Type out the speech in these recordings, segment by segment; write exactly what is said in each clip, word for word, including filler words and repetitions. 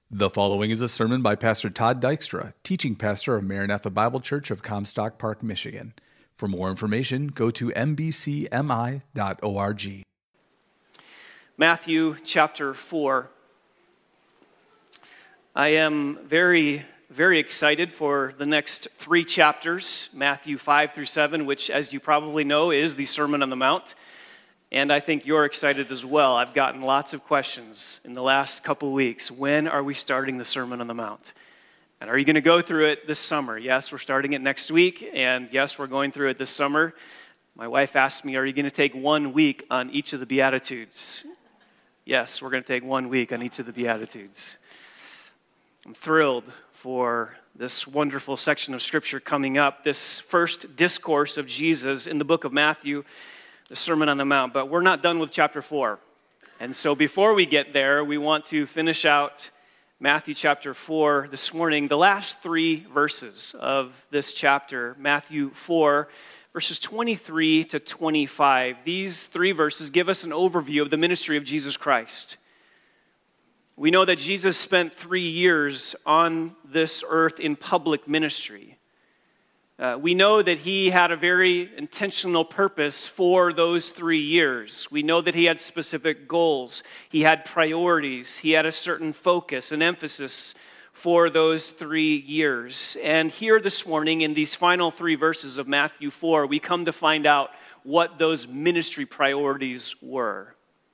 The following is a sermon by Pastor Todd Dykstra, teaching pastor of Maranatha Bible Church of Comstock Park, Michigan. For more information, go to m b c m i dot org. Matthew chapter four. I am very, very excited for the next three chapters, Matthew five through seven, which, as you probably know, is the Sermon on the Mount. And I think you're excited as well. I've gotten lots of questions in the last couple weeks. When are we starting the Sermon on the Mount? And are you going to go through it this summer? Yes, we're starting it next week, and yes, we're going through it this summer. My wife asked me, are you going to take one week on each of the Beatitudes? Yes, we're going to take one week on each of the Beatitudes. I'm thrilled for this wonderful section of Scripture coming up, this first discourse of Jesus in the book of Matthew, the Sermon on the Mount, but we're not done with chapter four. And so before we get there, we want to finish out Matthew chapter four this morning, the last three verses of this chapter, Matthew four, verses twenty-three to twenty-five. These three verses give us an overview of the ministry of Jesus Christ. We know that Jesus spent three years on this earth in public ministry. Uh, we know that he had a very intentional purpose for those three years. We know that he had specific goals. He had priorities. He had a certain focus and emphasis for those three years. And here this morning, in these final three verses of Matthew four, we come to find out what those ministry priorities were.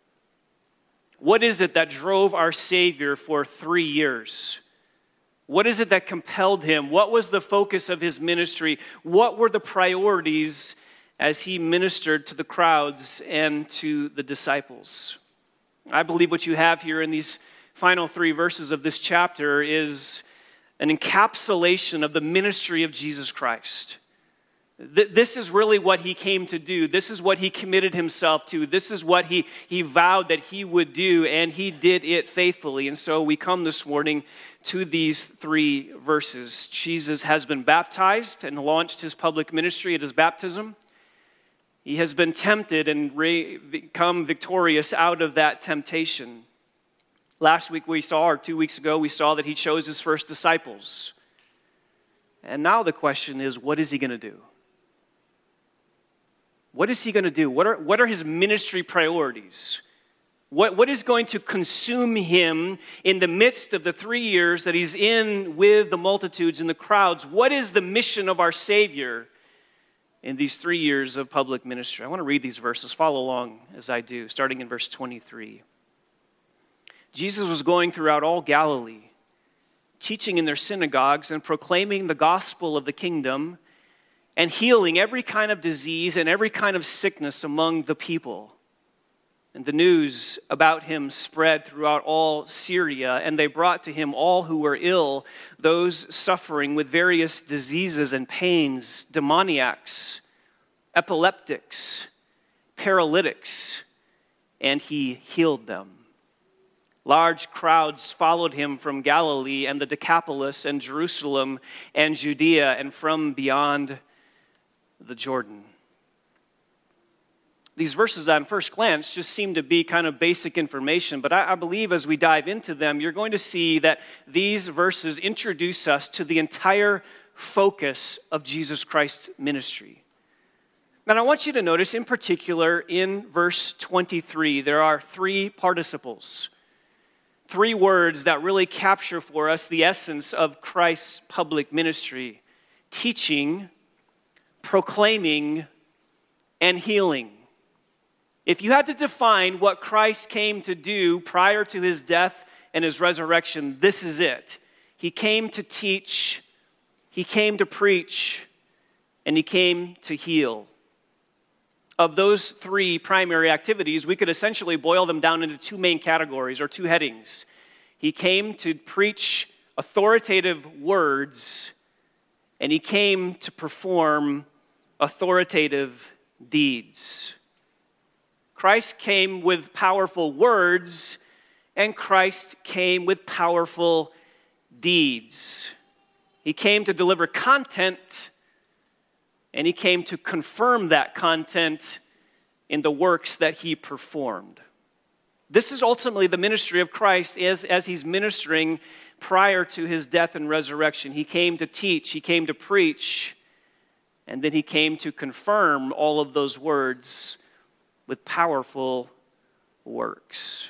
What is it that drove our Savior for three years? What is it that compelled him? What was the focus of his ministry? What were the priorities as he ministered to the crowds and to the disciples? I believe what you have here in these final three verses of this chapter is an encapsulation of the ministry of Jesus Christ. This is really what he came to do. This is what he committed himself to. This is what he, he vowed that he would do, and he did it faithfully. And so we come this morning to these three verses. Jesus has been baptized and launched his public ministry at his baptism. He has been tempted and re- become victorious out of that temptation. Last week we saw, or two weeks ago, we saw that he chose his first disciples. And now the question is, what is he going to do? What is he going to do? What are, what are his ministry priorities? What, what is going to consume him in the midst of the three years that he's in with the multitudes and the crowds? What is the mission of our Savior in these three years of public ministry? I want to read these verses. Follow along as I do, starting in verse twenty-three. Jesus was going throughout all Galilee, teaching in their synagogues and proclaiming the gospel of the kingdom and healing every kind of disease and every kind of sickness among the people. And the news about him spread throughout all Syria, and they brought to him all who were ill, those suffering with various diseases and pains, demoniacs, epileptics, paralytics, and he healed them. Large crowds followed him from Galilee and the Decapolis and Jerusalem and Judea and from beyond the Jordan. These verses on first glance just seem to be kind of basic information, but I, I believe as we dive into them, you're going to see that these verses introduce us to the entire focus of Jesus Christ's ministry. And I want you to notice in particular in verse twenty-three, there are three participles, three words that really capture for us the essence of Christ's public ministry: teaching, proclaiming, and healing. If you had to define what Christ came to do prior to his death and his resurrection, this is it. He came to teach, he came to preach, and he came to heal. Of those three primary activities, we could essentially boil them down into two main categories or two headings. He came to preach authoritative words, and he came to perform authoritative deeds. Christ came with powerful words, and Christ came with powerful deeds. He came to deliver content, and he came to confirm that content in the works that he performed. This is ultimately the ministry of Christ as, as he's ministering prior to his death and resurrection. He came to teach, he came to preach, and then he came to confirm all of those words with powerful works.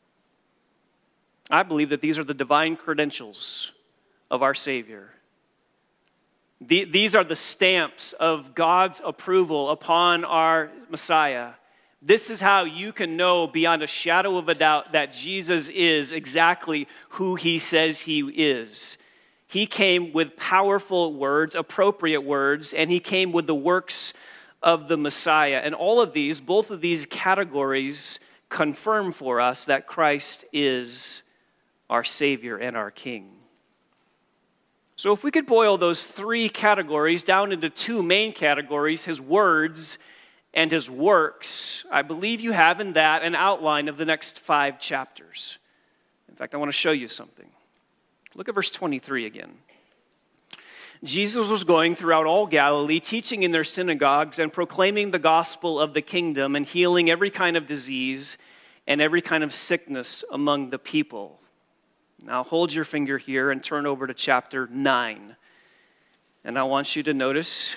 I believe that these are the divine credentials of our Savior. The, these are the stamps of God's approval upon our Messiah. This is how you can know beyond a shadow of a doubt that Jesus is exactly who he says he is. He came with powerful words, appropriate words, and he came with the works of the Messiah. And all of these, both of these categories, confirm for us that Christ is our Savior and our King. So if we could boil those three categories down into two main categories, his words and his works, I believe you have in that an outline of the next five chapters. In fact, I want to show you something. Look at verse twenty-three again. Jesus was going throughout all Galilee, teaching in their synagogues and proclaiming the gospel of the kingdom and healing every kind of disease and every kind of sickness among the people. Now hold your finger here and turn over to chapter nine. And I want you to notice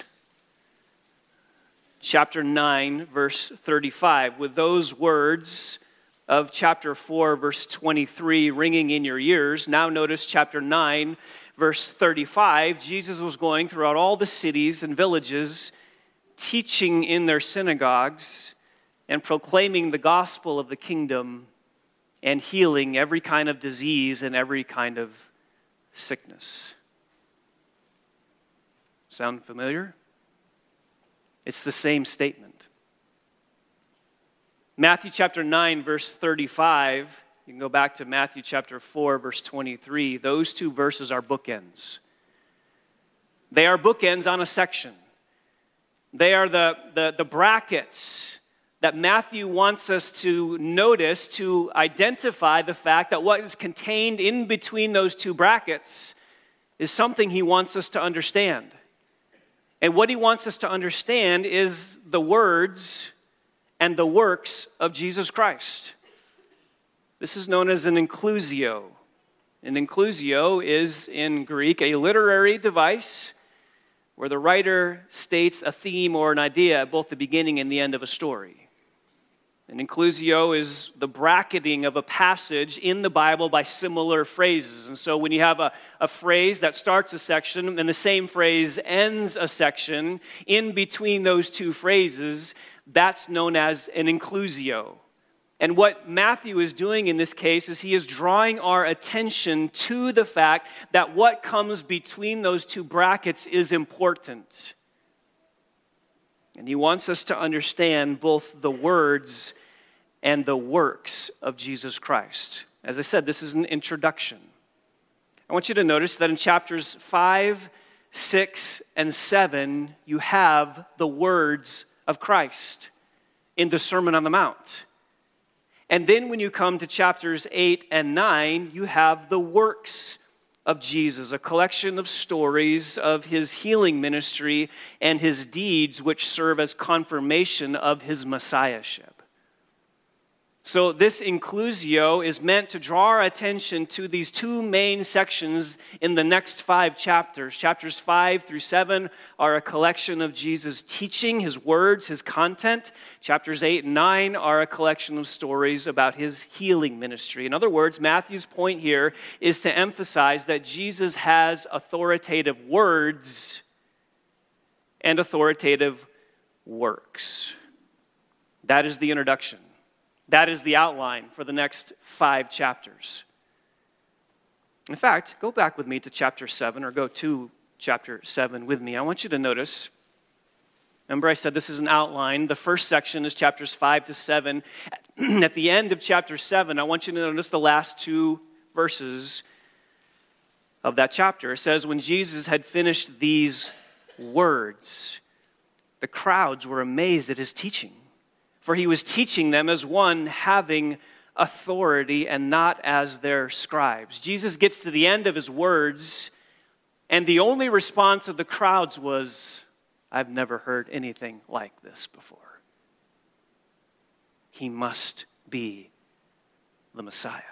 chapter nine, verse thirty-five. With those words of chapter four, verse twenty-three ringing in your ears, now notice chapter nine, verse thirty-five. Jesus was going throughout all the cities and villages, teaching in their synagogues and proclaiming the gospel of the kingdom and healing every kind of disease and every kind of sickness. Sound familiar? It's the same statement. Matthew chapter nine, verse thirty-five, you can go back to Matthew chapter four, verse twenty-three. Those two verses are bookends. They are bookends on a section. They are the, the, the brackets that Matthew wants us to notice to identify the fact that what is contained in between those two brackets is something he wants us to understand. And what he wants us to understand is the words and the works of Jesus Christ. This is known as an inclusio. An inclusio is, in Greek, a literary device where the writer states a theme or an idea at both the beginning and the end of a story. An inclusio is the bracketing of a passage in the Bible by similar phrases. And so when you have a, a phrase that starts a section and the same phrase ends a section, in between those two phrases, that's known as an inclusio. And what Matthew is doing in this case is he is drawing our attention to the fact that what comes between those two brackets is important. And he wants us to understand both the words and the works of Jesus Christ. As I said, this is an introduction. I want you to notice that in chapters five, six, and seven, you have the words of Christ in the Sermon on the Mount. And then when you come to chapters eight and nine, you have the works of Jesus, a collection of stories of his healing ministry and his deeds which serve as confirmation of his messiahship. So this inclusio is meant to draw our attention to these two main sections in the next five chapters. Chapters five through seven are a collection of Jesus' teaching, his words, his content. Chapters eight and nine are a collection of stories about his healing ministry. In other words, Matthew's point here is to emphasize that Jesus has authoritative words and authoritative works. That is the introduction. That is the outline for the next five chapters. In fact, go back with me to chapter seven, or go to chapter seven with me. I want you to notice, remember I said this is an outline. The first section is chapters five to seven. At the end of chapter seven, I want you to notice the last two verses of that chapter. It says, when Jesus had finished these words, the crowds were amazed at his teaching. For he was teaching them as one having authority and not as their scribes. Jesus gets to the end of his words, and the only response of the crowds was, I've never heard anything like this before. He must be the Messiah.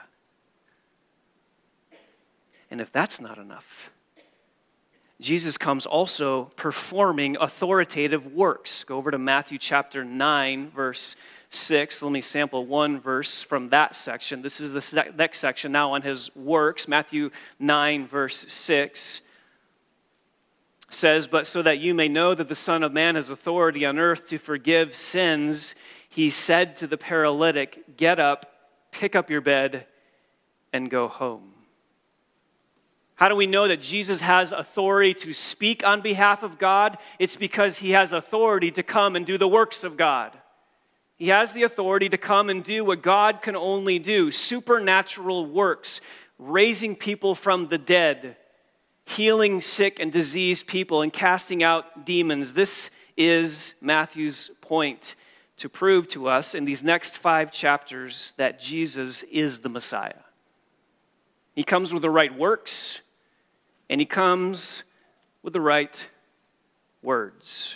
And if that's not enough, Jesus comes also performing authoritative works. Go over to Matthew chapter nine, verse six. Let me sample one verse from that section. This is the next section now on his works. Matthew nine, verse six says, "But so that you may know that the Son of Man has authority on earth to forgive sins, he said to the paralytic, 'Get up, pick up your bed, and go home.'" How do we know that Jesus has authority to speak on behalf of God? It's because he has authority to come and do the works of God. He has the authority to come and do what God can only do, supernatural works, raising people from the dead, healing sick and diseased people, and casting out demons. This is Matthew's point to prove to us in these next five chapters that Jesus is the Messiah. He comes with the right works, and he comes with the right words.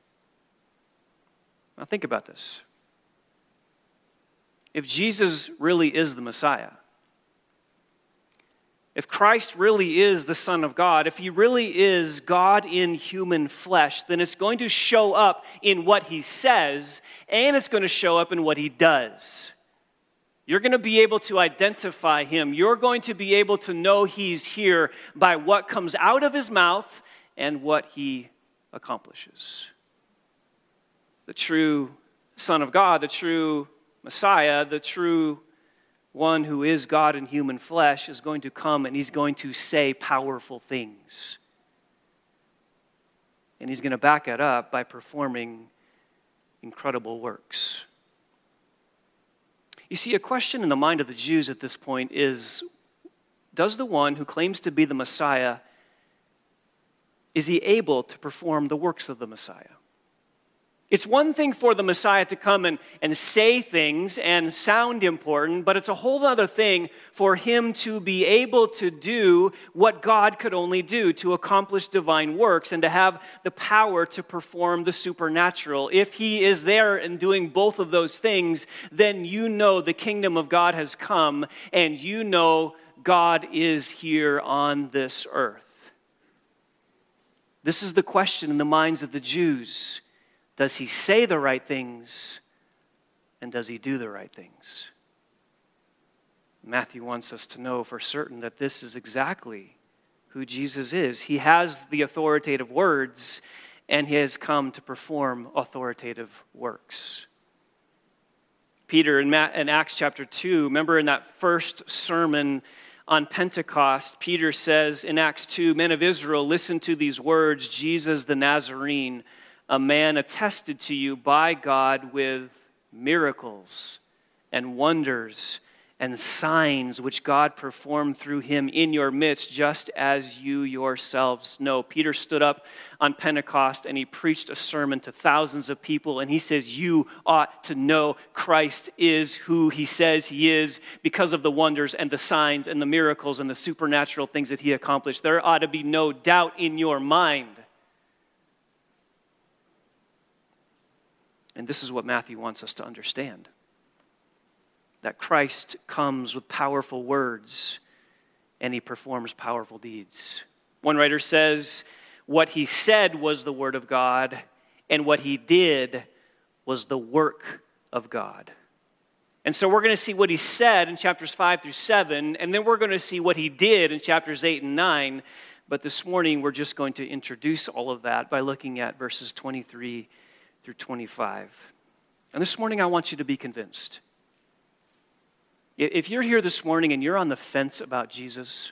Now think about this. If Jesus really is the Messiah, if Christ really is the Son of God, if he really is God in human flesh, then it's going to show up in what he says, and it's going to show up in what he does. You're going to be able to identify him. You're going to be able to know he's here by what comes out of his mouth and what he accomplishes. The true Son of God, the true Messiah, the true one who is God in human flesh is going to come and he's going to say powerful things. And he's going to back it up by performing incredible works. You see, a question in the mind of the Jews at this point is, does the one who claims to be the Messiah, is he able to perform the works of the Messiah? It's one thing for the Messiah to come and, and say things and sound important, but it's a whole other thing for him to be able to do what God could only do, to accomplish divine works and to have the power to perform the supernatural. If he is there and doing both of those things, then you know the kingdom of God has come and you know God is here on this earth. This is the question in the minds of the Jews. Does he say the right things, and does he do the right things? Matthew wants us to know for certain that this is exactly who Jesus is. He has the authoritative words, and he has come to perform authoritative works. Peter in Acts chapter two, remember in that first sermon on Pentecost, Peter says in Acts two, "Men of Israel, listen to these words, Jesus the Nazarene, a man attested to you by God with miracles and wonders and signs which God performed through him in your midst, just as you yourselves know." Peter stood up on Pentecost and he preached a sermon to thousands of people, and he says, you ought to know Christ is who he says he is because of the wonders and the signs and the miracles and the supernatural things that he accomplished. There ought to be no doubt in your mind. And this is what Matthew wants us to understand. That Christ comes with powerful words and he performs powerful deeds. One writer says, what he said was the word of God, and what he did was the work of God. And so we're going to see what he said in chapters five through seven, and then we're going to see what he did in chapters eight and nine. But this morning we're just going to introduce all of that by looking at verses twenty-three through twenty-five. And this morning I want you to be convinced. If you're here this morning and you're on the fence about Jesus,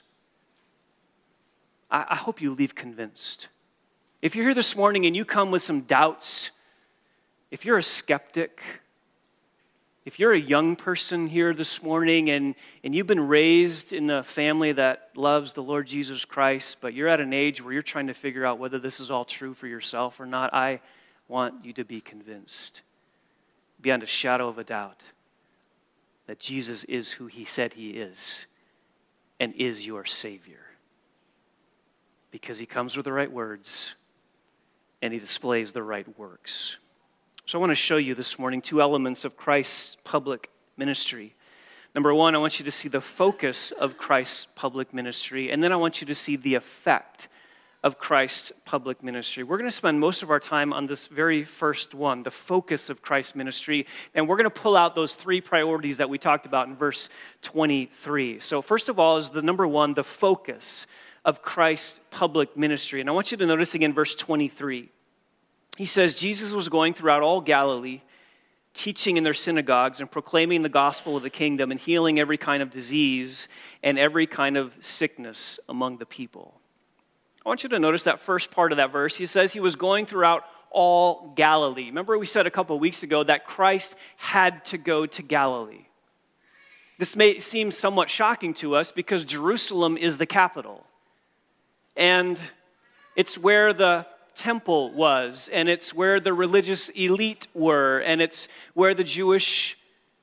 I hope you leave convinced. If you're here this morning and you come with some doubts, if you're a skeptic, if you're a young person here this morning and, and you've been raised in a family that loves the Lord Jesus Christ, but you're at an age where you're trying to figure out whether this is all true for yourself or not, I want you to be convinced, beyond a shadow of a doubt, that Jesus is who he said he is and is your Savior. Because he comes with the right words and he displays the right works. So I want to show you this morning two elements of Christ's public ministry. Number one, I want you to see the focus of Christ's public ministry, and then I want you to see the effect of Christ's public ministry. We're going to spend most of our time on this very first one, the focus of Christ's ministry, and we're going to pull out those three priorities that we talked about in verse twenty-three. So first of all is the number one, the focus of Christ's public ministry. And I want you to notice again verse twenty-three. He says, Jesus was going throughout all Galilee, teaching in their synagogues and proclaiming the gospel of the kingdom and healing every kind of disease and every kind of sickness among the people. I want you to notice that first part of that verse. He says he was going throughout all Galilee. Remember we said a couple of weeks ago that Christ had to go to Galilee. This may seem somewhat shocking to us because Jerusalem is the capital. And it's where the temple was, and it's where the religious elite were, and it's where the Jewish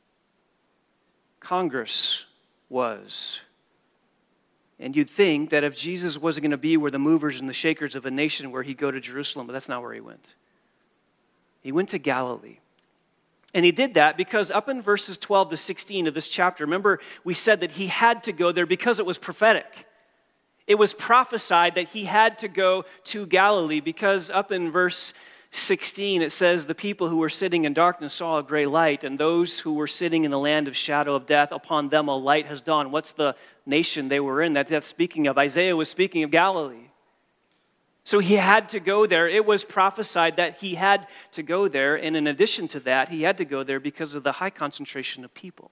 Congress was. And you'd think that if Jesus wasn't going to be where the movers and the shakers of a nation were, he'd go to Jerusalem, but that's not where he went. He went to Galilee. And he did that because up in verses twelve to sixteen of this chapter, remember we said that he had to go there because it was prophetic. It was prophesied that he had to go to Galilee because up in verse sixteen it says, the people who were sitting in darkness saw a great light, and those who were sitting in the land of shadow of death, upon them a light has dawned. What's the nation they were in that that's speaking of? Isaiah was speaking of Galilee. So he had to go there. It was prophesied that he had to go there, and in addition to that, he had to go there because of the high concentration of people.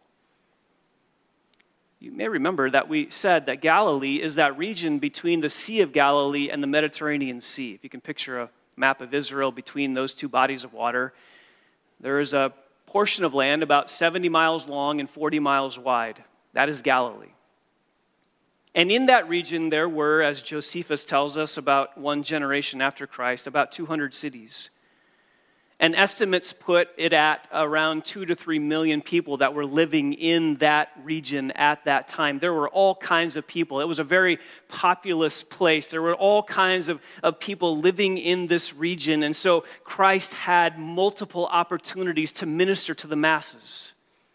You may remember that we said that Galilee is that region between the Sea of Galilee and the Mediterranean Sea. If you can picture a map of Israel between those two bodies of water, there is a portion of land about seventy miles long and forty miles wide. That is Galilee. And in that region there were, as Josephus tells us, about one generation after Christ, about two hundred cities. And estimates put it at around two to three million people that were living in that region at that time. There were all kinds of people. It was a very populous place. There were all kinds of, of people living in this region. And so Christ had multiple opportunities to minister to the masses.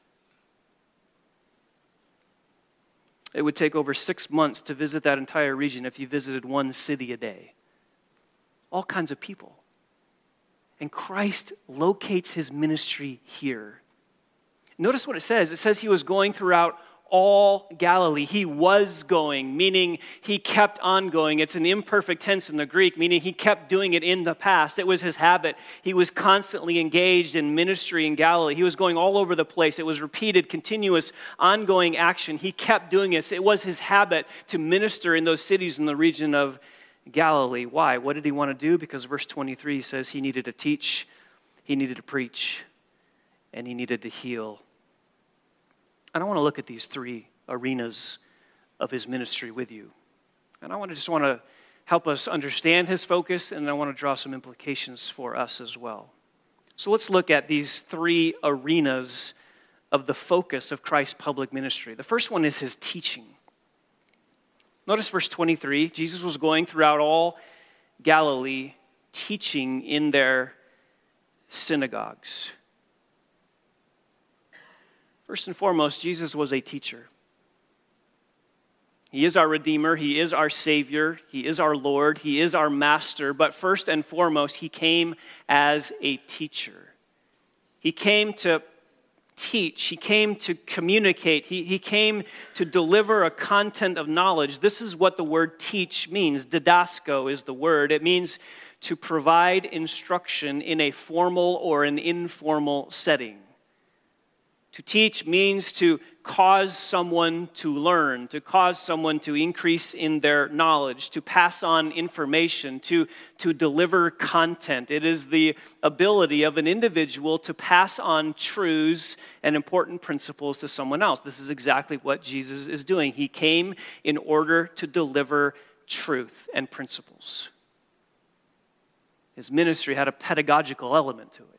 It would take over six months to visit that entire region if you visited one city a day. All kinds of people. And Christ locates his ministry here. Notice what it says. It says he was going throughout all Galilee. He was going, meaning he kept on going. It's an imperfect tense in the Greek, meaning he kept doing it in the past. It was his habit. He was constantly engaged in ministry in Galilee. He was going all over the place. It was repeated, continuous, ongoing action. He kept doing it. It was his habit to minister in those cities in the region of Galilee. Why? What did he want to do? Because verse twenty-three says he needed to teach, he needed to preach, and he needed to heal. And I want to look at these three arenas of his ministry with you. And I want to just want to help us understand his focus, and I want to draw some implications for us as well. So let's look at these three arenas of the focus of Christ's public ministry. The first one is his teaching. Notice verse twenty-three. Jesus was going throughout all Galilee, teaching in their synagogues. First and foremost, Jesus was a teacher. He is our Redeemer. He is our Savior. He is our Lord. He is our Master. But first and foremost, he came as a teacher. He came to teach. He came to communicate. He, he came to deliver a content of knowledge. This is what the word teach means. Didasko is the word. It means to provide instruction in a formal or an informal setting. To teach means to cause someone to learn, to cause someone to increase in their knowledge, to pass on information, to, to deliver content. It is the ability of an individual to pass on truths and important principles to someone else. This is exactly what Jesus is doing. He came in order to deliver truth and principles. His ministry had a pedagogical element to it.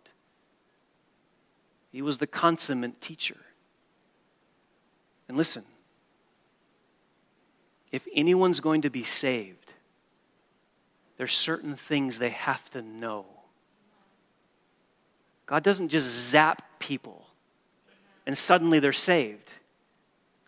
He was the consummate teacher. And listen, if anyone's going to be saved, there's certain things they have to know. God doesn't just zap people and suddenly they're saved.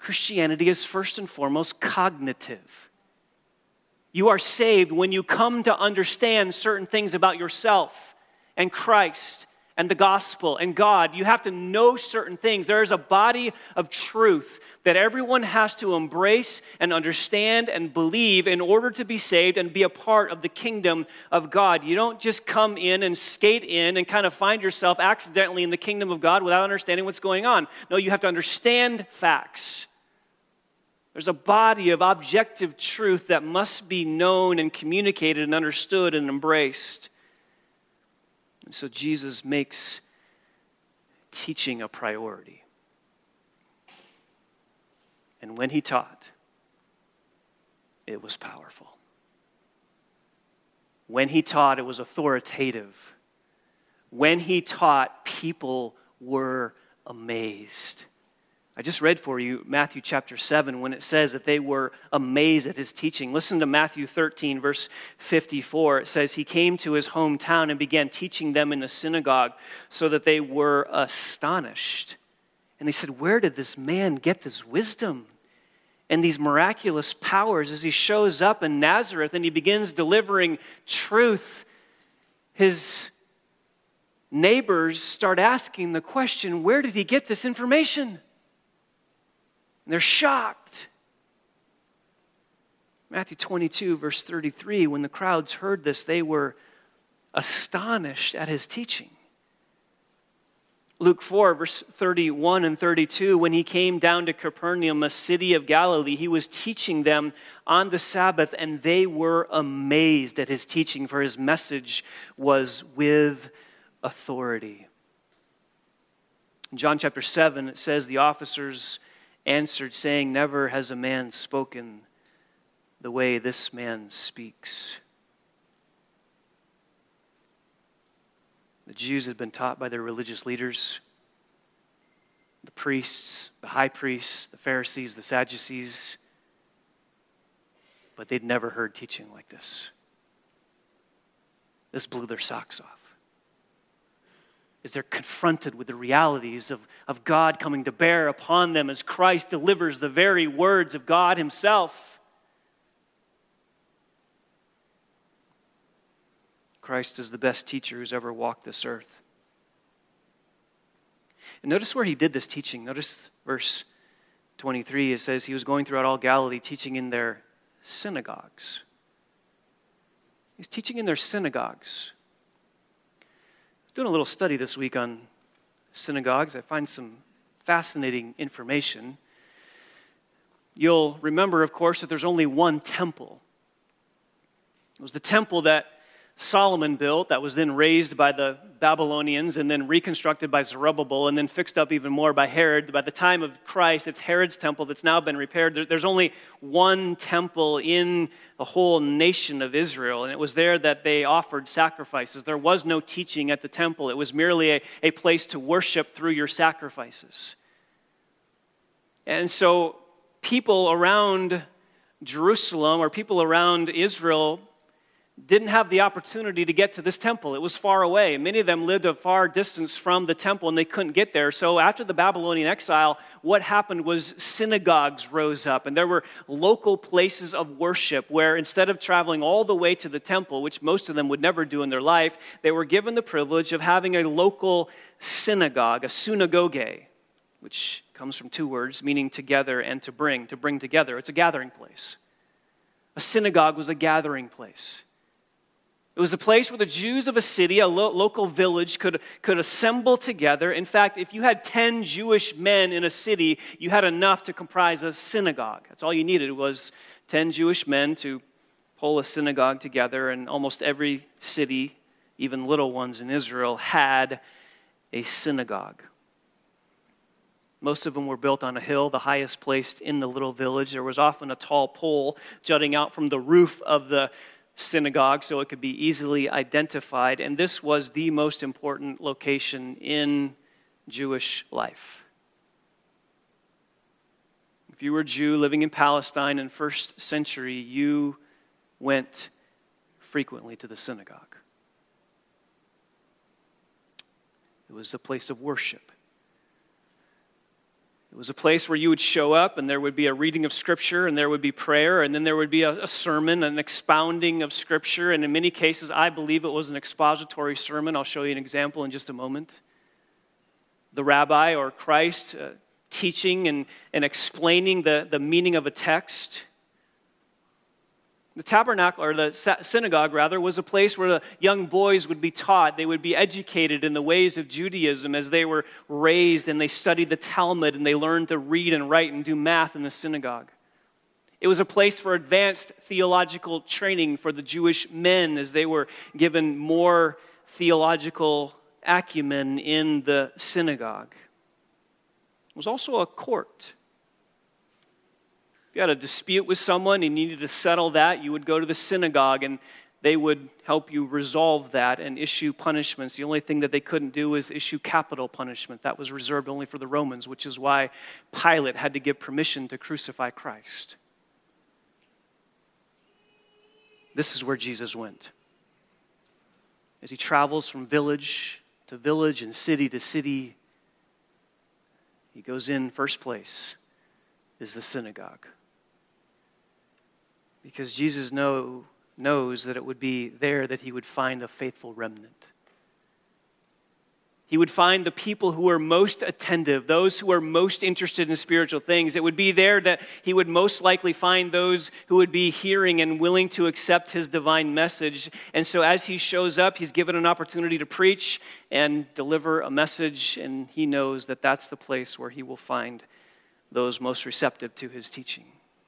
Christianity is first and foremost cognitive. You are saved when you come to understand certain things about yourself and Christ and the gospel and God. You have to know certain things. There is a body of truth that everyone has to embrace and understand and believe in order to be saved and be a part of the kingdom of God. You don't just come in and skate in and kind of find yourself accidentally in the kingdom of God without understanding what's going on. No, you have to understand facts. There's a body of objective truth that must be known and communicated and understood and embraced. And so Jesus makes teaching a priority. And when he taught, it was powerful. When he taught, it was authoritative. When he taught, people were amazed. I just read for you Matthew chapter seven when it says that they were amazed at his teaching. Listen to Matthew thirteen, verse fifty-four. It says, he came to his hometown and began teaching them in the synagogue so that they were astonished. And they said, where did this man get this wisdom and these miraculous powers as he shows up in Nazareth and he begins delivering truth? His neighbors start asking the question, where did he get this information? And they're shocked. Matthew twenty-two, verse thirty-three, when the crowds heard this, they were astonished at his teaching. Luke four, verse thirty-one and thirty-two, when he came down to Capernaum, a city of Galilee, he was teaching them on the Sabbath, and they were amazed at his teaching, for his message was with authority. In John chapter seven, it says, the officers answered, saying, never has a man spoken the way this man speaks. The Jews had been taught by their religious leaders, the priests, the high priests, the Pharisees, the Sadducees, but they'd never heard teaching like this. This blew their socks off. As they're confronted with the realities of, of God coming to bear upon them as Christ delivers the very words of God himself. Christ is the best teacher who's ever walked this earth. And notice where he did this teaching. Notice verse twenty-three. It says he was going throughout all Galilee teaching in their synagogues. He's teaching in their synagogues. Doing a little study this week on synagogues. I find some fascinating information. You'll remember, of course, that there's only one temple. It was the temple that Solomon built that was then razed by the Babylonians and then reconstructed by Zerubbabel and then fixed up even more by Herod. By the time of Christ, it's Herod's temple that's now been repaired. There's only one temple in the whole nation of Israel, and it was there that they offered sacrifices. There was no teaching at the temple. It was merely a, a place to worship through your sacrifices. And so people around Jerusalem or people around Israel didn't have the opportunity to get to this temple. It was far away. Many of them lived a far distance from the temple and they couldn't get there. So after the Babylonian exile, what happened was synagogues rose up and there were local places of worship where instead of traveling all the way to the temple, which most of them would never do in their life, they were given the privilege of having a local synagogue, a synagogue, which comes from two words meaning together and to bring, to bring together. It's a gathering place. A synagogue was a gathering place. It was a place where the Jews of a city, a lo- local village, could, could assemble together. In fact, if you had ten Jewish men in a city, you had enough to comprise a synagogue. That's all you needed was ten Jewish men to pull a synagogue together, and almost every city, even little ones in Israel, had a synagogue. Most of them were built on a hill, the highest placed in the little village. There was often a tall pole jutting out from the roof of the synagogue so it could be easily identified. And this was the most important location in Jewish life. If you were a Jew living in Palestine in first century, you went frequently to the synagogue. It was a place of worship. It was a place where you would show up and there would be a reading of Scripture and there would be prayer and then there would be a, a sermon, an expounding of Scripture. And in many cases, I believe it was an expository sermon. I'll show you an example in just a moment. The rabbi or Christ uh, teaching and, and explaining the, the meaning of a text. The tabernacle, or the synagogue rather, was a place where the young boys would be taught. They would be educated in the ways of Judaism as they were raised and they studied the Talmud and they learned to read and write and do math in the synagogue. It was a place for advanced theological training for the Jewish men as they were given more theological acumen in the synagogue. It was also a court. If you had a dispute with someone and you needed to settle that, you would go to the synagogue and they would help you resolve that and issue punishments. The only thing that they couldn't do is issue capital punishment. That was reserved only for the Romans, which is why Pilate had to give permission to crucify Christ. This is where Jesus went. As he travels from village to village and city to city, he goes in first place is the synagogue. Because Jesus know, knows that it would be there that he would find a faithful remnant. He would find the people who are most attentive, those who are most interested in spiritual things. It would be there that he would most likely find those who would be hearing and willing to accept his divine message. And so as he shows up, he's given an opportunity to preach and deliver a message, and he knows that that's the place where he will find those most receptive to his teaching.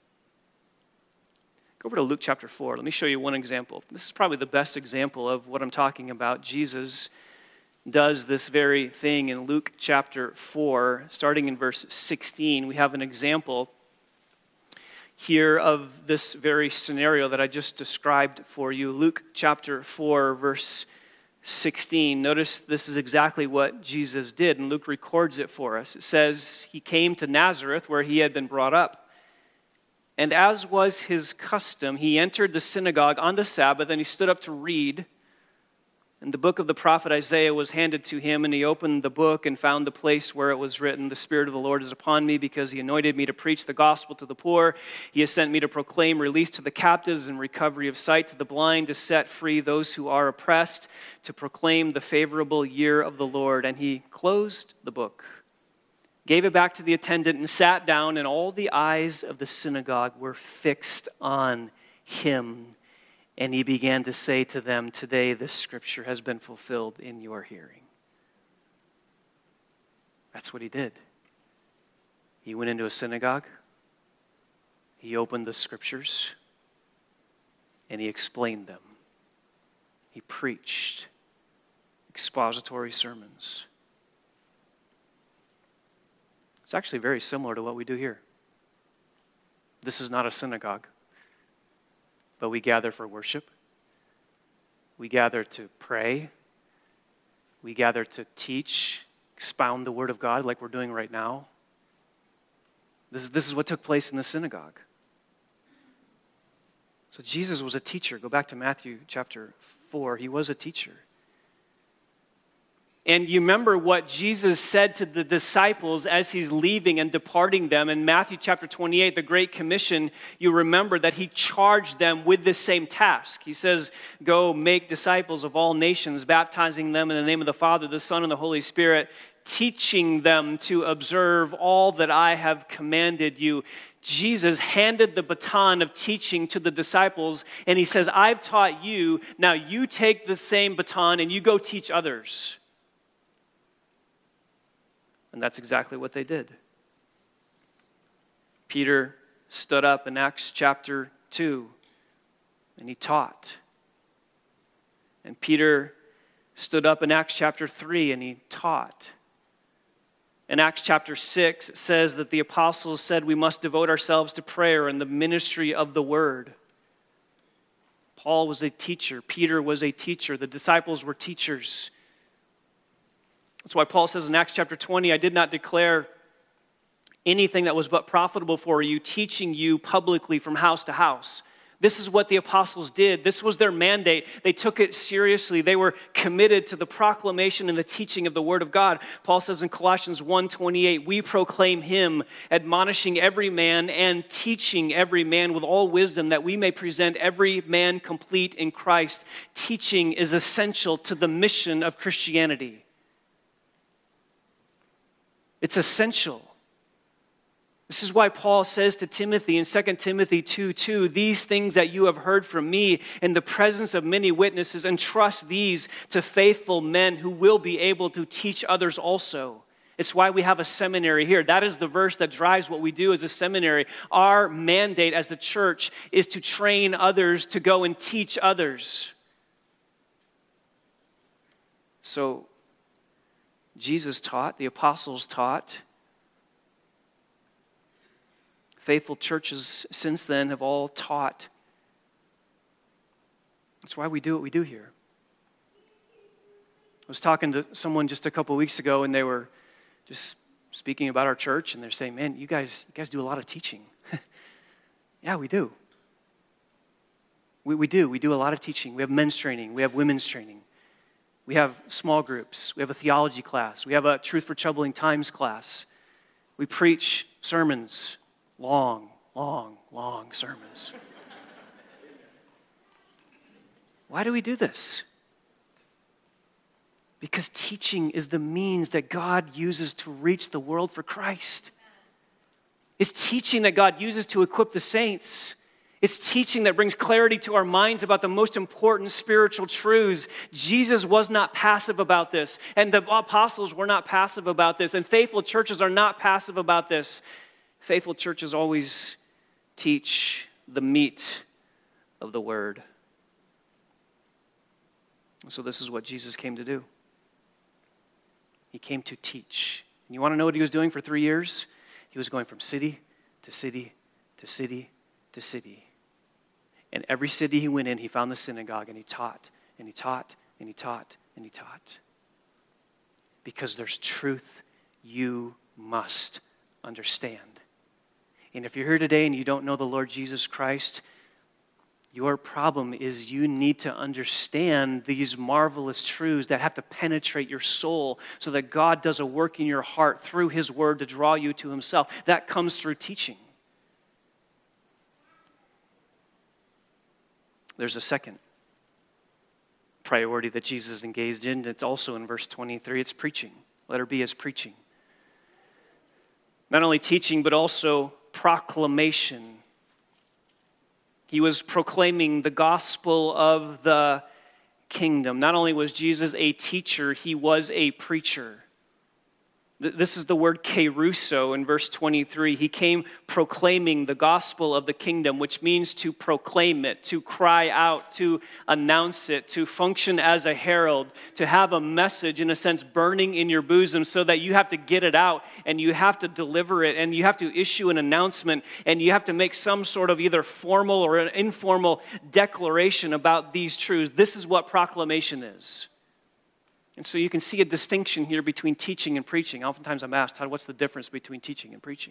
Go over to Luke chapter four. Let me show you one example. This is probably the best example of what I'm talking about. Jesus does this very thing in Luke chapter four, starting in verse sixteen. We have an example here of this very scenario that I just described for you. Luke chapter four, verse sixteen. Notice this is exactly what Jesus did, and Luke records it for us. It says, he came to Nazareth where he had been brought up. And as was his custom, he entered the synagogue on the Sabbath, and he stood up to read. And the book of the prophet Isaiah was handed to him, and he opened the book and found the place where it was written, "The Spirit of the Lord is upon me, because he anointed me to preach the gospel to the poor. He has sent me to proclaim release to the captives and recovery of sight to the blind, to set free those who are oppressed, to proclaim the favorable year of the Lord." And he closed the book, gave it back to the attendant, and sat down, and all the eyes of the synagogue were fixed on him. And he began to say to them, "Today this scripture has been fulfilled in your hearing." That's what he did. He went into a synagogue, he opened the scriptures, and he explained them. He preached expository sermons. It's actually very similar to what we do here. This is not a synagogue, but we gather for worship. We gather to pray. We gather to teach, expound the Word of God like we're doing right now. This is, this is what took place in the synagogue. So Jesus was a teacher. Go back to Matthew chapter four. He was a teacher. And you remember what Jesus said to the disciples as he's leaving and departing them. In Matthew chapter twenty-eight, the Great Commission, you remember that he charged them with this same task. He says, "Go make disciples of all nations, baptizing them in the name of the Father, the Son, and the Holy Spirit, teaching them to observe all that I have commanded you." Jesus handed the baton of teaching to the disciples, and he says, "I've taught you, now you take the same baton and you go teach others." And that's exactly what they did. Peter stood up in Acts chapter two, and he taught. And Peter stood up in Acts chapter three, and he taught. In Acts chapter six, it says that the apostles said we must devote ourselves to prayer and the ministry of the word. Paul was a teacher. Peter was a teacher. The disciples were teachers. That's why Paul says in Acts chapter twenty, "I did not declare anything that was but profitable for you, teaching you publicly from house to house." This is what the apostles did. This was their mandate. They took it seriously. They were committed to the proclamation and the teaching of the word of God. Paul says in Colossians one twenty-eight, we proclaim him, admonishing every man and teaching every man with all wisdom, that we may present every man complete in Christ. Teaching is essential to the mission of Christianity. It's essential. This is why Paul says to Timothy in Second Timothy two two, these things that you have heard from me in the presence of many witnesses, entrust these to faithful men who will be able to teach others also. It's why we have a seminary here. That is the verse that drives what we do as a seminary. Our mandate as the church is to train others to go and teach others. So, Jesus taught, the apostles taught. Faithful churches since then have all taught. That's why we do what we do here. I was talking to someone just a couple weeks ago, and they were just speaking about our church, and they're saying, man, you guys, you guys do a lot of teaching. Yeah, we do. We, we do. We do a lot of teaching. We have men's training. We have women's training. We have small groups. We have a theology class. We have a Truth for Troubling Times class. We preach sermons. Long, long, long sermons. Why do we do this? Because teaching is the means that God uses to reach the world for Christ. It's teaching that God uses to equip the saints. It's teaching that brings clarity to our minds about the most important spiritual truths. Jesus was not passive about this, and the apostles were not passive about this, and faithful churches are not passive about this. Faithful churches always teach the meat of the word. So this is what Jesus came to do. He came to teach. And you want to know what he was doing for three years? He was going from city to city to city to city. And every city he went in, he found the synagogue, and he taught, and he taught, and he taught, and he taught. Because there's truth you must understand. And if you're here today and you don't know the Lord Jesus Christ, your problem is you need to understand these marvelous truths that have to penetrate your soul so that God does a work in your heart through his word to draw you to himself. That comes through teaching. There's a second priority that Jesus engaged in. It's also in verse twenty-three. It's preaching. Letter B is preaching. Not only teaching, but also proclamation. He was proclaiming the gospel of the kingdom. Not only was Jesus a teacher, he was a preacher. This is the word kerusso in verse twenty-three. He came proclaiming the gospel of the kingdom, which means to proclaim it, to cry out, to announce it, to function as a herald, to have a message, in a sense, burning in your bosom so that you have to get it out and you have to deliver it and you have to issue an announcement and you have to make some sort of either formal or an informal declaration about these truths. This is what proclamation is. And so you can see a distinction here between teaching and preaching. Oftentimes I'm asked, what's the difference between teaching and preaching?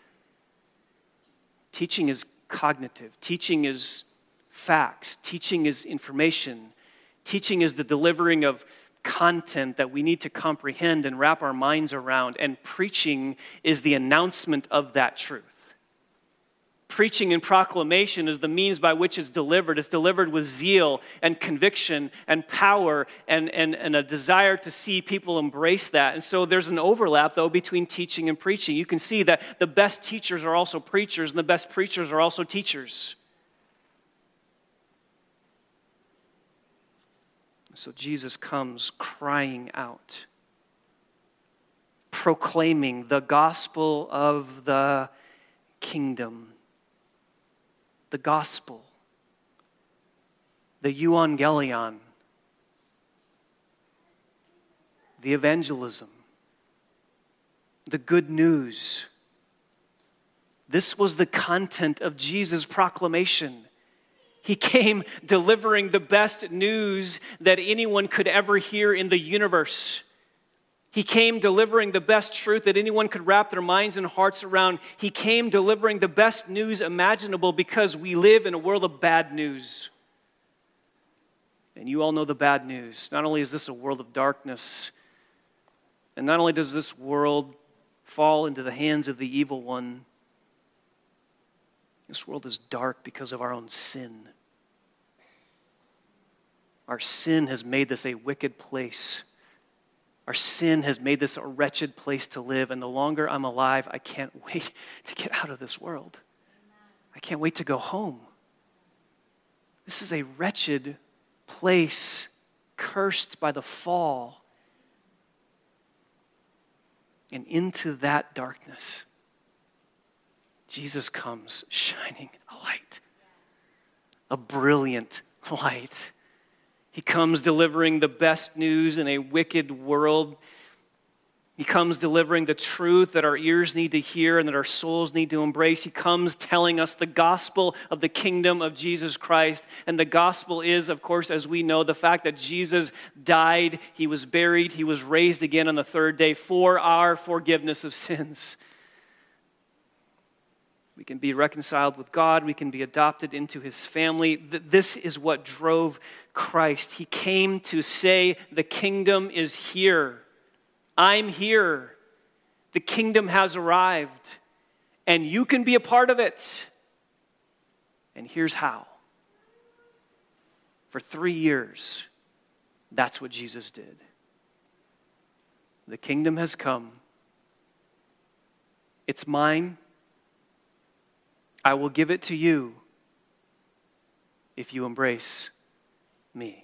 Teaching is cognitive. Teaching is facts. Teaching is information. Teaching is the delivering of content that we need to comprehend and wrap our minds around. And preaching is the announcement of that truth. Preaching and proclamation is the means by which it's delivered. It's delivered with zeal and conviction and power and, and, and a desire to see people embrace that. And so there's an overlap, though, between teaching and preaching. You can see that the best teachers are also preachers, and the best preachers are also teachers. So Jesus comes crying out, proclaiming the gospel of the kingdom. The gospel, the euangelion, the evangelism, the good news. This was the content of Jesus' proclamation. He came delivering the best news that anyone could ever hear in the universe. He came delivering the best truth that anyone could wrap their minds and hearts around. He came delivering the best news imaginable because we live in a world of bad news. And you all know the bad news. Not only is this a world of darkness, and not only does this world fall into the hands of the evil one, this world is dark because of our own sin. Our sin has made this a wicked place. Our sin has made this a wretched place to live, and the longer I'm alive, I can't wait to get out of this world. I can't wait to go home. This is a wretched place, cursed by the fall. And into that darkness, Jesus comes shining a light, a brilliant light. He comes delivering the best news in a wicked world. He comes delivering the truth that our ears need to hear and that our souls need to embrace. He comes telling us the gospel of the kingdom of Jesus Christ. And the gospel is, of course, as we know, the fact that Jesus died, he was buried, he was raised again on the third day for our forgiveness of sins. We can be reconciled with God. We can be adopted into his family. This is what drove Christ. He came to say, the kingdom is here. I'm here. The kingdom has arrived. And you can be a part of it. And here's how. For three years, that's what Jesus did. The kingdom has come. It's mine. I will give it to you if you embrace me.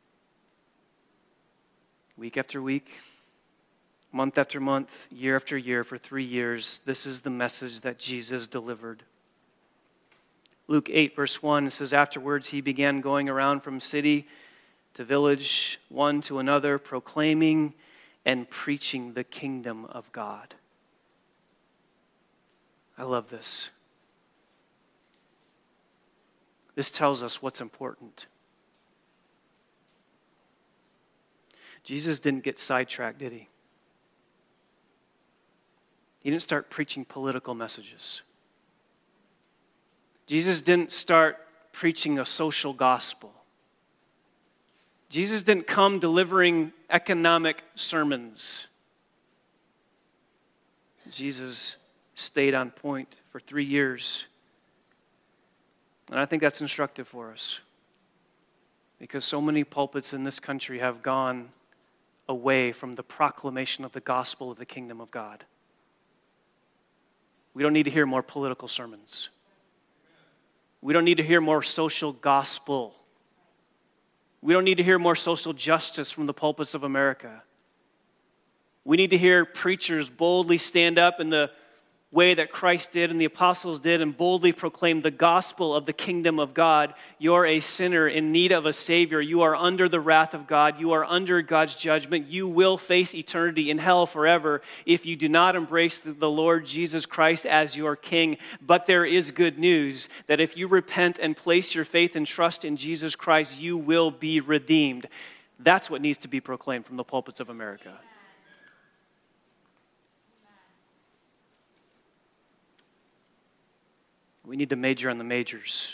Week after week, month after month, year after year, for three years, this is the message that Jesus delivered. Luke eight, verse one says, afterwards he began going around from city to village, one to another, proclaiming and preaching the kingdom of God. I love this. This tells us what's important. Jesus didn't get sidetracked, did he? He didn't start preaching political messages. Jesus didn't start preaching a social gospel. Jesus didn't come delivering economic sermons. Jesus stayed on point for three years. And I think that's instructive for us, because so many pulpits in this country have gone away from the proclamation of the gospel of the kingdom of God. We don't need to hear more political sermons. We don't need to hear more social gospel. We don't need to hear more social justice from the pulpits of America. We need to hear preachers boldly stand up in the way that Christ did and the apostles did and boldly proclaim the gospel of the kingdom of God. You're a sinner in need of a Savior. You are under the wrath of God. You are under God's judgment. You will face eternity in hell forever if you do not embrace the Lord Jesus Christ as your King. But there is good news that if you repent and place your faith and trust in Jesus Christ, you will be redeemed. That's what needs to be proclaimed from the pulpits of America. We need to major on the majors.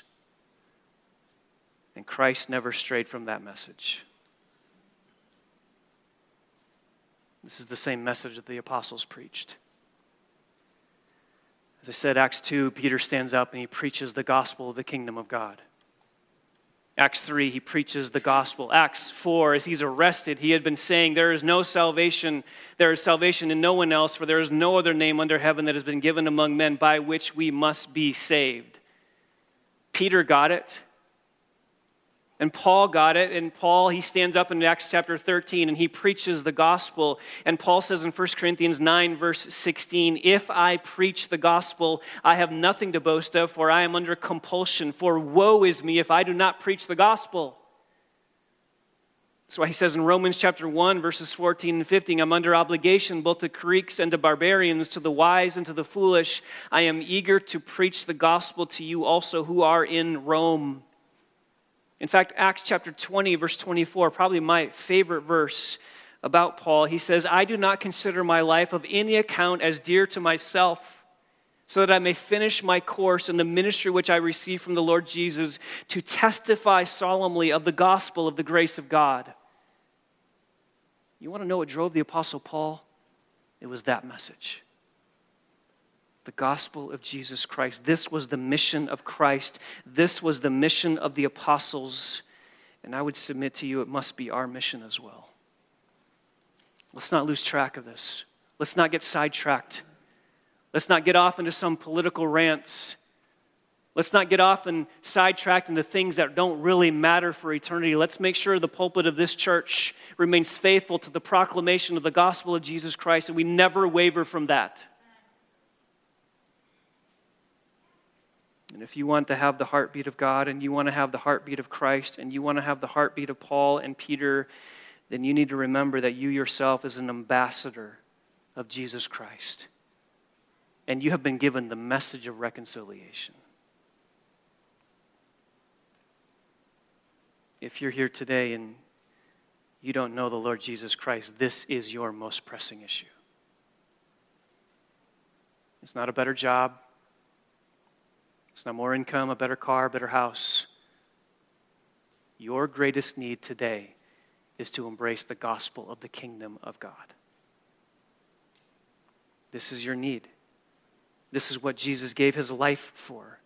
And Christ never strayed from that message. This is the same message that the apostles preached. As I said, Acts two, Peter stands up and he preaches the gospel of the kingdom of God. Acts three, he preaches the gospel. Acts four, as he's arrested, he had been saying, there is no salvation, there is salvation in no one else, for there is no other name under heaven that has been given among men by which we must be saved. Peter got it. And Paul got it, and Paul, he stands up in Acts chapter thirteen, and he preaches the gospel. And Paul says in First Corinthians nine, verse sixteen, if I preach the gospel, I have nothing to boast of, for I am under compulsion. For woe is me if I do not preach the gospel. That's why he says in Romans chapter one, verses fourteen and fifteen, I'm under obligation both to Greeks and to barbarians, to the wise and to the foolish. I am eager to preach the gospel to you also who are in Rome. In fact, Acts chapter twenty, verse twenty-four, probably my favorite verse about Paul. He says, I do not consider my life of any account as dear to myself, so that I may finish my course in the ministry which I received from the Lord Jesus to testify solemnly of the gospel of the grace of God. You want to know what drove the Apostle Paul? It was that message. The gospel of Jesus Christ. This was the mission of Christ. This was the mission of the apostles. And I would submit to you, it must be our mission as well. Let's not lose track of this. Let's not get sidetracked. Let's not get off into some political rants. Let's not get off and sidetracked into things that don't really matter for eternity. Let's make sure the pulpit of this church remains faithful to the proclamation of the gospel of Jesus Christ, and we never waver from that. And if you want to have the heartbeat of God, and you want to have the heartbeat of Christ, and you want to have the heartbeat of Paul and Peter, then you need to remember that you yourself is an ambassador of Jesus Christ. And you have been given the message of reconciliation. If you're here today and you don't know the Lord Jesus Christ, this is your most pressing issue. It's not a better job. It's not more income, a better car, a better house. Your greatest need today is to embrace the gospel of the kingdom of God. This is your need. This is what Jesus gave his life for.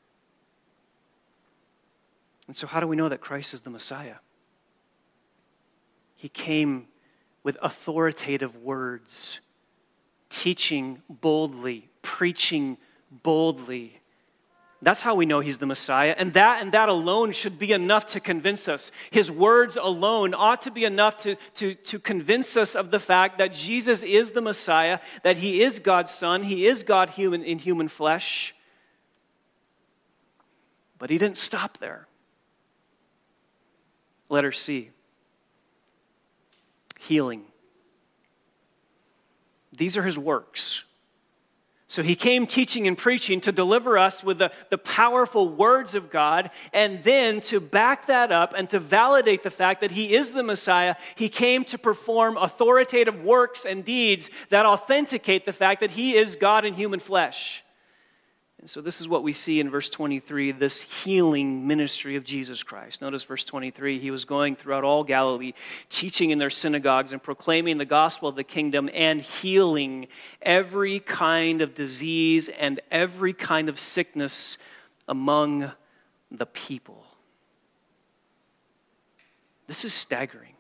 And so how do we know that Christ is the Messiah? He came with authoritative words, teaching boldly, preaching boldly. That's how we know he's the Messiah. And that and that alone should be enough to convince us. His words alone ought to be enough to, to, to convince us of the fact that Jesus is the Messiah, that he is God's Son, he is God human in human flesh. But he didn't stop there. Letter C. Healing. These are his works. So he came teaching and preaching to deliver us with the, the powerful words of God, and then to back that up and to validate the fact that he is the Messiah, he came to perform authoritative works and deeds that authenticate the fact that he is God in human flesh. And so this is what we see in verse twenty-three, this healing ministry of Jesus Christ. Notice verse twenty-three, he was going throughout all Galilee, teaching in their synagogues and proclaiming the gospel of the kingdom and healing every kind of disease and every kind of sickness among the people. This is staggering.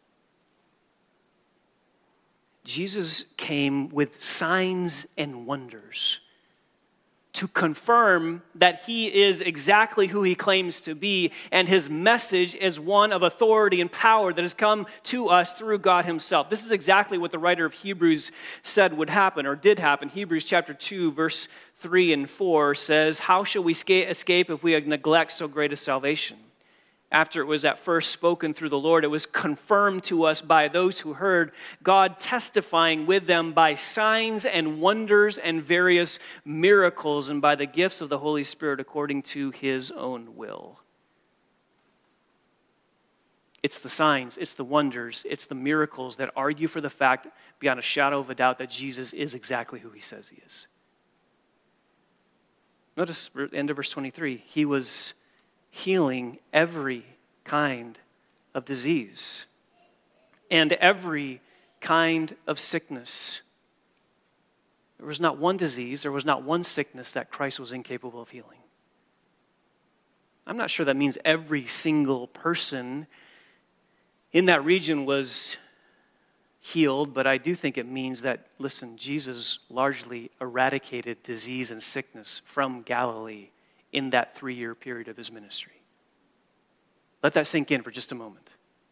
Jesus came with signs and wonders to confirm that he is exactly who he claims to be, and his message is one of authority and power that has come to us through God himself. This is exactly what the writer of Hebrews said would happen, or did happen. Hebrews chapter two, verse three and four says, "How shall we escape if we neglect so great a salvation? After it was at first spoken through the Lord, it was confirmed to us by those who heard, God testifying with them by signs and wonders and various miracles and by the gifts of the Holy Spirit according to his own will." It's the signs, it's the wonders, it's the miracles that argue for the fact, beyond a shadow of a doubt, that Jesus is exactly who he says he is. Notice the end of verse twenty-three. He was healing every kind of disease and every kind of sickness. There was not one disease, there was not one sickness that Christ was incapable of healing. I'm not sure that means every single person in that region was healed, but I do think it means that, listen, Jesus largely eradicated disease and sickness from Galilee in that three-year period of his ministry. Let that sink in for just a moment.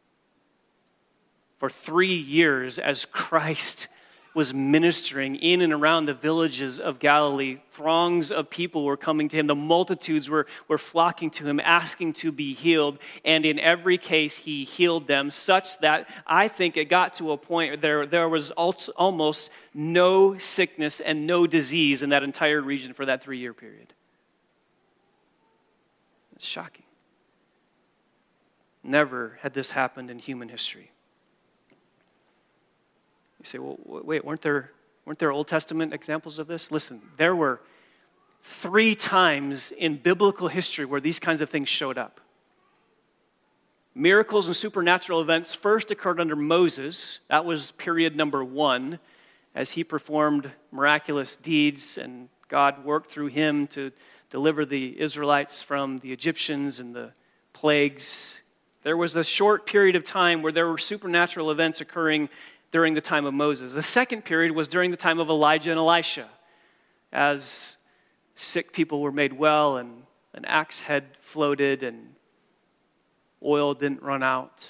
For three years, as Christ was ministering in and around the villages of Galilee, throngs of people were coming to him. The multitudes were, were flocking to him, asking to be healed. And in every case, he healed them, such that I think it got to a point where there, there was also almost no sickness and no disease in that entire region for that three-year period. It's shocking. Never had this happened in human history. You say, well, wait, weren't there, weren't there Old Testament examples of this? Listen, there were three times in biblical history where these kinds of things showed up. Miracles and supernatural events first occurred under Moses. That was period number one, as he performed miraculous deeds and God worked through him to deliver the Israelites from the Egyptians and the plagues. There was a short period of time where there were supernatural events occurring during the time of Moses. The second period was during the time of Elijah and Elisha, as sick people were made well and an axe head floated and oil didn't run out.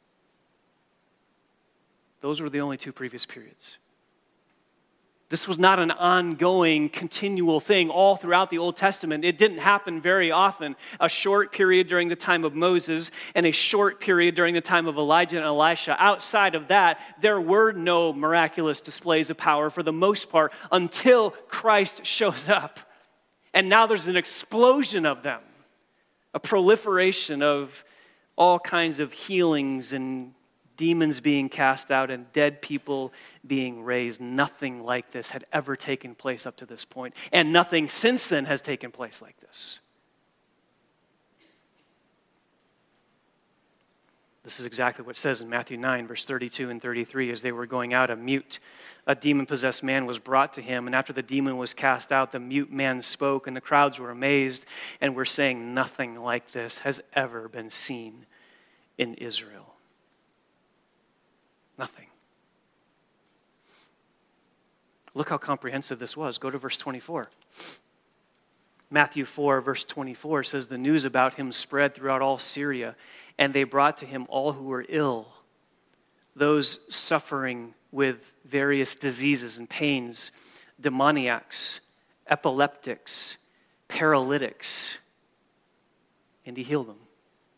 Those were the only two previous periods. This was not an ongoing, continual thing all throughout the Old Testament. It didn't happen very often. A short period during the time of Moses and a short period during the time of Elijah and Elisha. Outside of that, there were no miraculous displays of power for the most part until Christ shows up. And now there's an explosion of them, a proliferation of all kinds of healings and demons being cast out and dead people being raised. Nothing like this had ever taken place up to this point, and nothing since then has taken place like this. This is exactly what it says in Matthew nine, verse thirty-two and thirty-three. As they were going out, a mute, a demon-possessed man was brought to him, and after the demon was cast out, the mute man spoke, and the crowds were amazed and were saying, nothing like this has ever been seen in Israel. Nothing. Look how comprehensive this was. Go to verse twenty-four. Matthew four, verse twenty-four says, the news about him spread throughout all Syria, and they brought to him all who were ill, those suffering with various diseases and pains, demoniacs, epileptics, paralytics, and he healed them.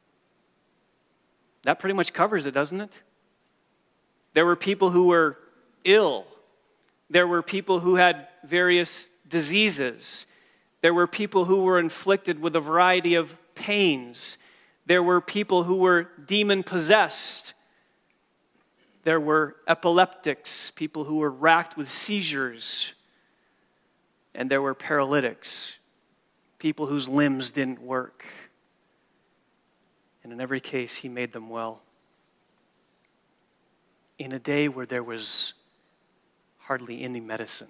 That pretty much covers it, doesn't it? There were people who were ill. There were people who had various diseases. There were people who were inflicted with a variety of pains. There were people who were demon-possessed. There were epileptics, people who were racked with seizures. And there were paralytics, people whose limbs didn't work. And in every case, he made them well. In a day where there was hardly any medicine.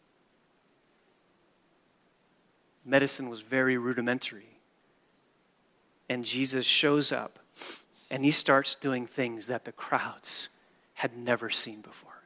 Medicine was very rudimentary. And Jesus shows up and he starts doing things that the crowds had never seen before.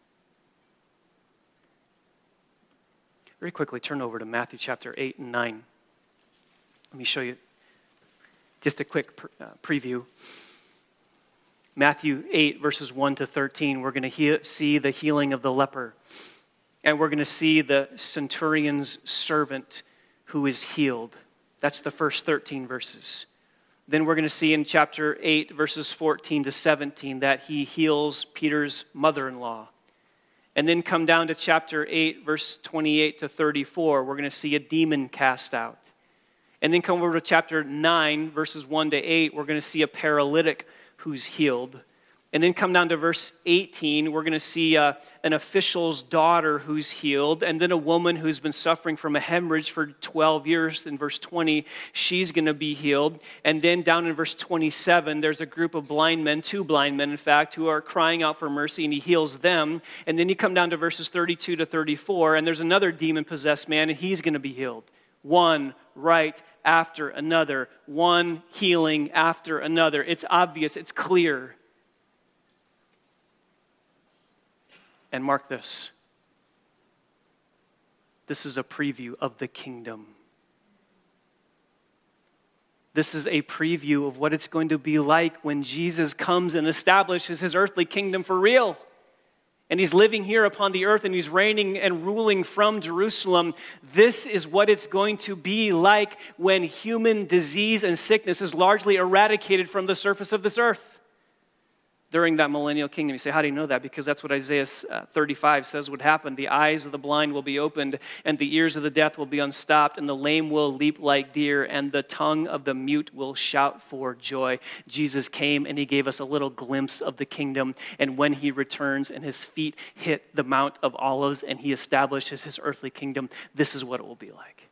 Very quickly, turn over to Matthew chapter eight and nine. Let me show you just a quick pre- uh, preview. Matthew eight, verses one to thirteen, we're going to he- see the healing of the leper. And we're going to see the centurion's servant who is healed. That's the first thirteen verses. Then we're going to see in chapter eight, verses fourteen to seventeen, that he heals Peter's mother-in-law. And then come down to chapter eight, verse twenty-eight to thirty-four, we're going to see a demon cast out. And then come over to chapter nine, verses one to eight, we're going to see a paralytic who's healed. And then come down to verse eighteen, we're going to see uh, an official's daughter who's healed, and then a woman who's been suffering from a hemorrhage for twelve years. In verse twenty, she's going to be healed. And then down in verse twenty-seven, there's a group of blind men, two blind men, in fact, who are crying out for mercy, and he heals them. And then you come down to verses thirty-two to thirty-four, and there's another demon-possessed man, and he's going to be healed. One right after another, one healing after another. It's obvious, it's clear. And mark this. This is a preview of the kingdom. This is a preview of what it's going to be like when Jesus comes and establishes his earthly kingdom for real. And he's living here upon the earth and he's reigning and ruling from Jerusalem. This is what it's going to be like when human disease and sickness is largely eradicated from the surface of this earth. during that millennial kingdom. You say, how do you know that? Because that's what Isaiah thirty-five says would happen. The eyes of the blind will be opened, and the ears of the deaf will be unstopped, and the lame will leap like deer, and the tongue of the mute will shout for joy. Jesus came, and he gave us a little glimpse of the kingdom, and when he returns and his feet hit the Mount of Olives, and he establishes his earthly kingdom, this is what it will be like.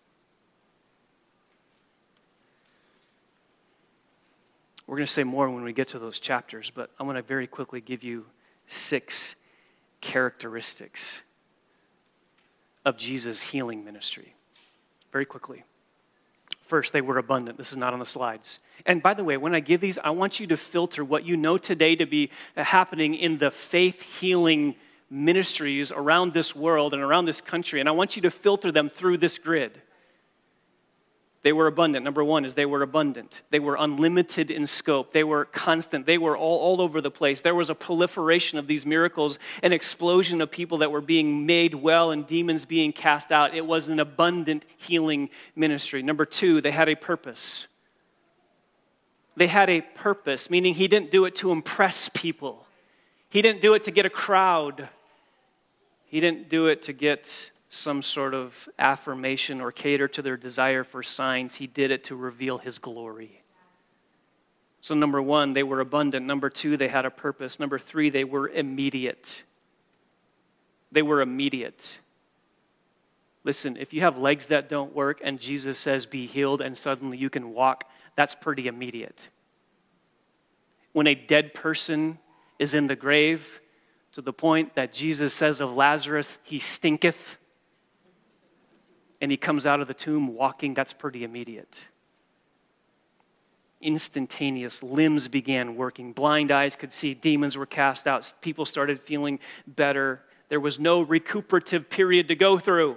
We're going to say more when we get to those chapters, but I want to very quickly give you six characteristics of Jesus' healing ministry. Very quickly. First, they were abundant. This is not on the slides. And by the way, when I give these, I want you to filter what you know today to be happening in the faith healing ministries around this world and around this country, and I want you to filter them through this grid. They were abundant. Number one is they were abundant. They were unlimited in scope. They were constant. They were all, all over the place. There was a proliferation of these miracles, an explosion of people that were being made well and demons being cast out. It was an abundant healing ministry. Number two, they had a purpose. They had a purpose, meaning he didn't do it to impress people. He didn't do it to get a crowd. He didn't do it to get some sort of affirmation or cater to their desire for signs. He did it to reveal his glory. So number one, they were abundant. Number two, they had a purpose. Number three, they were immediate. They were immediate. Listen, if you have legs that don't work and Jesus says be healed and suddenly you can walk, that's pretty immediate. When a dead person is in the grave to the point that Jesus says of Lazarus, he stinketh, and he comes out of the tomb walking, that's pretty immediate. Instantaneous. Limbs began working. Blind eyes could see. Demons were cast out. People started feeling better. There was no recuperative period to go through.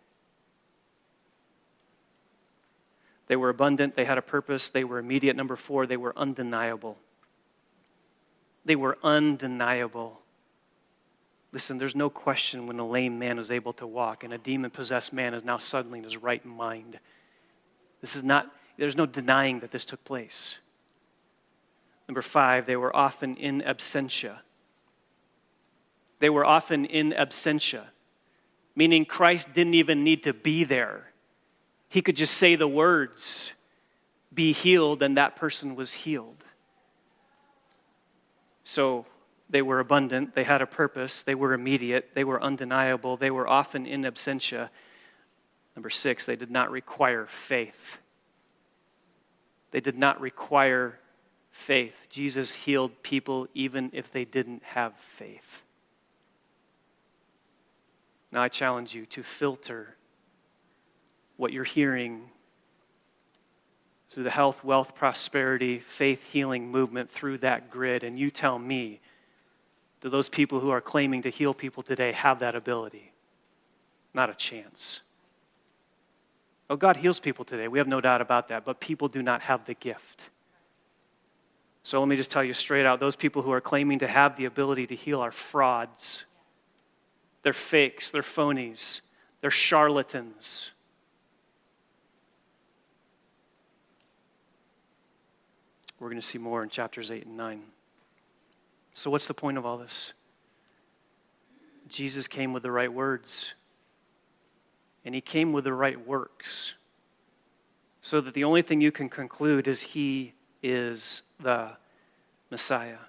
They were abundant. They had a purpose. They were immediate. Number four, they were undeniable. They were undeniable. Listen, there's no question when a lame man is able to walk and a demon-possessed man is now suddenly in his right mind. This is not, there's no denying that this took place. Number five, they were often in absentia. They were often in absentia, meaning Christ didn't even need to be there. He could just say the words, be healed, and that person was healed. So, they were abundant, they had a purpose, they were immediate, they were undeniable, they were often in absentia. Number six, they did not require faith. They did not require faith. Jesus healed people even if they didn't have faith. Now I challenge you to filter what you're hearing through the health, wealth, prosperity, faith healing movement through that grid, and you tell me, do those people who are claiming to heal people today have that ability? Not a chance. Oh, God heals people today. We have no doubt about that. But people do not have the gift. So let me just tell you straight out, those people who are claiming to have the ability to heal are frauds. They're fakes. They're phonies. They're charlatans. We're going to see more in chapters eight and nine. So what's the point of all this? Jesus came with the right words, and he came with the right works, so that the only thing you can conclude is he is the Messiah.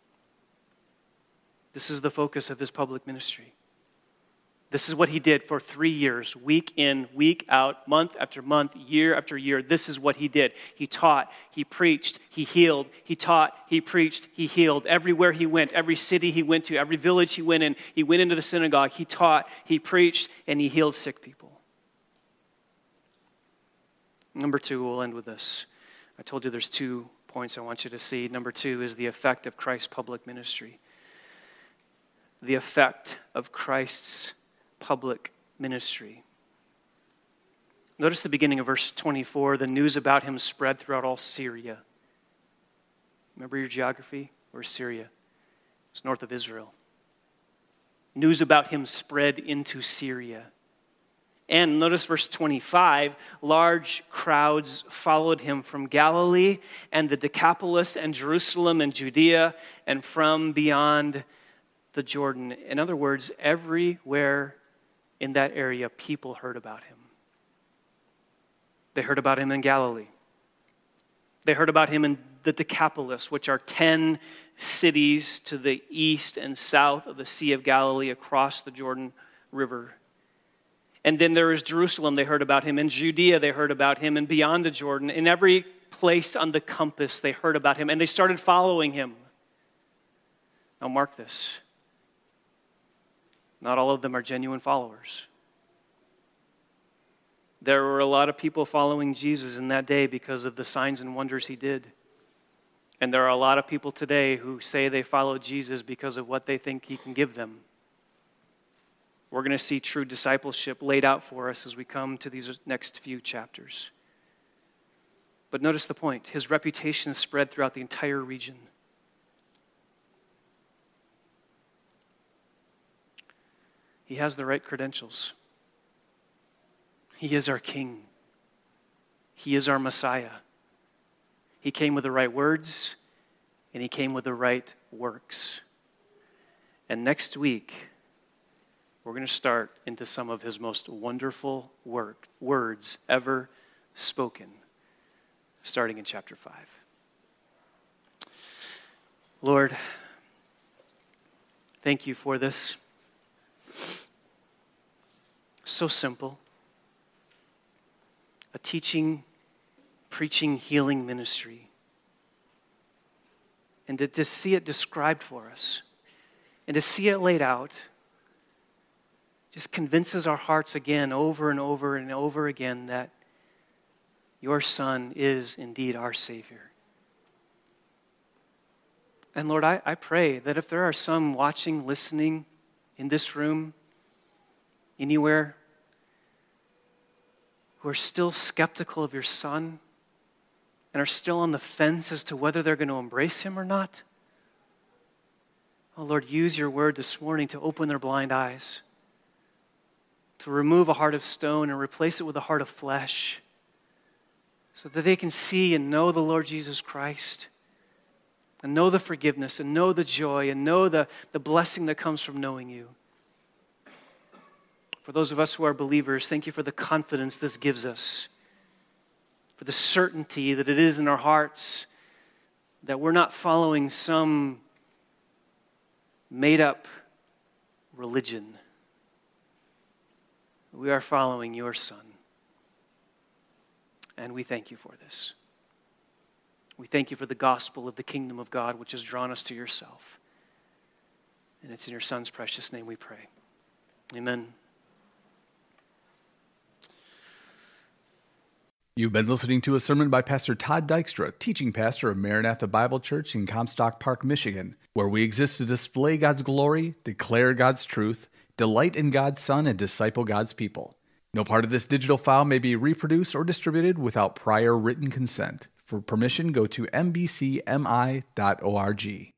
This is the focus of his public ministry. This is what he did for three years, week in, week out, month after month, year after year. This is what he did. He taught, he preached, he healed. He taught, he preached, he healed. Everywhere he went, every city he went to, every village he went in, he went into the synagogue, he taught, he preached, and he healed sick people. Number two, we'll end with this. I told you there's two points I want you to see. Number two is the effect of Christ's public ministry. The effect of Christ's public ministry. Notice the beginning of verse twenty-four. The news about him spread throughout all Syria. Remember your geography? Where's Syria? It's north of Israel. News about him spread into Syria. And notice verse twenty-five, large crowds followed him from Galilee and the Decapolis and Jerusalem and Judea and from beyond the Jordan. In other words, everywhere in that area, people heard about him. They heard about him in Galilee. They heard about him in the Decapolis, which are ten cities to the east and south of the Sea of Galilee across the Jordan River. And then there is Jerusalem. They heard about him. In Judea, they heard about him. And beyond the Jordan, in every place on the compass, they heard about him. And they started following him. Now mark this. Not all of them are genuine followers. There were a lot of people following Jesus in that day because of the signs and wonders he did. And there are a lot of people today who say they follow Jesus because of what they think he can give them. We're going to see true discipleship laid out for us as we come to these next few chapters. But notice the point. His reputation spread throughout the entire region. He has the right credentials. He is our King. He is our Messiah. He came with the right words, and he came with the right works. And next week, we're going to start into some of his most wonderful work, words ever spoken, starting in chapter five. Lord, thank you for this. So simple. A teaching, preaching, healing ministry. And to, to see it described for us, and to see it laid out, just convinces our hearts again over and over and over again that your Son is indeed our Savior. And Lord, I, I pray that if there are some watching, listening in this room, anywhere, who are still skeptical of your Son and are still on the fence as to whether they're going to embrace him or not, oh Lord, use your word this morning to open their blind eyes, to remove a heart of stone and replace it with a heart of flesh, so that they can see and know the Lord Jesus Christ, and know the forgiveness, and know the joy, and know the, the blessing that comes from knowing you. For those of us who are believers, thank you for the confidence this gives us, for the certainty that it is in our hearts that we're not following some made-up religion. We are following your Son. And we thank you for this. We thank you for the gospel of the kingdom of God, which has drawn us to yourself. And it's in your Son's precious name we pray. Amen. You've been listening to a sermon by Pastor Todd Dykstra, teaching pastor of Maranatha Bible Church in Comstock Park, Michigan, where we exist to display God's glory, declare God's truth, delight in God's Son, and disciple God's people. No part of this digital file may be reproduced or distributed without prior written consent. For permission, go to m b c m i dot org.